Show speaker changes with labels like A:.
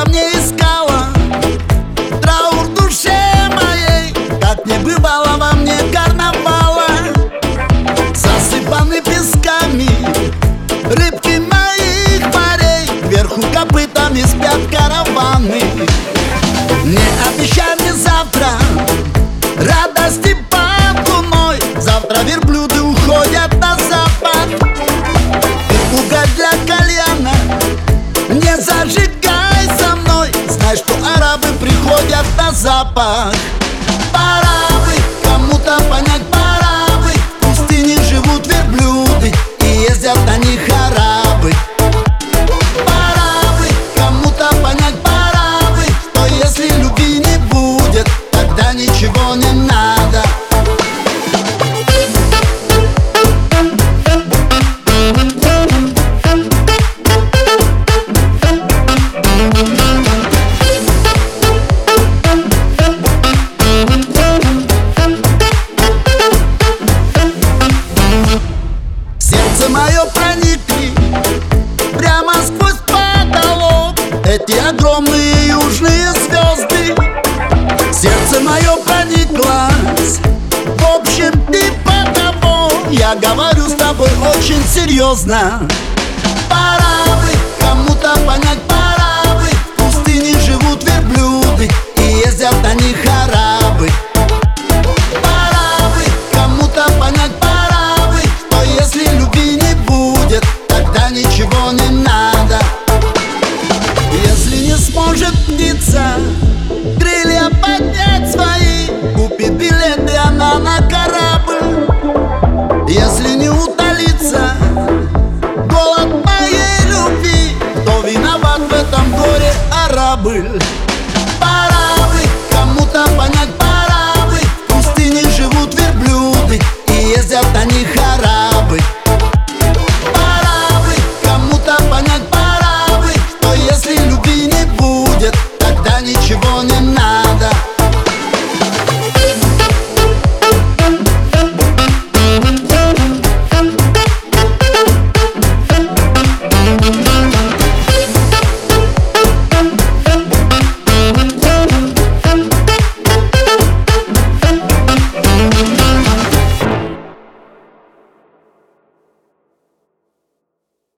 A: во мне искала траур в душе моей, как не бывало во мне карнавала. Засыпаны песками рыбки моих морей, кверху копытами спят караваны. Не обещай мне завтра радости под луной, завтра верблюды уходят на запад. Ты уголь для кальяна не зажигай со мной, знай, что арабы приходят на запад. Пора бы кому-то понять, пора бы, в пустыне живут верблюды и ездят на них арабы. Пора бы кому-то понять, пора бы, что если любви не будет, тогда ничего не надо. Сердце мое проникли прямо сквозь потолок эти огромные южные звезды. Сердце мое прониклось, в общем и потому я говорю с тобой очень серьезно. Пора бы кому-то понять, пора бы, в пустыне живут верблюды и ездят на них арабы. Пора бы кому-то понять, пора бы, что если любви не будет, тогда ничего не надо. Если не сможет птица крылья поднять свои, купит билеты она на корабль. Если не утолится голод моей любви, кто виноват в этом горе арабы?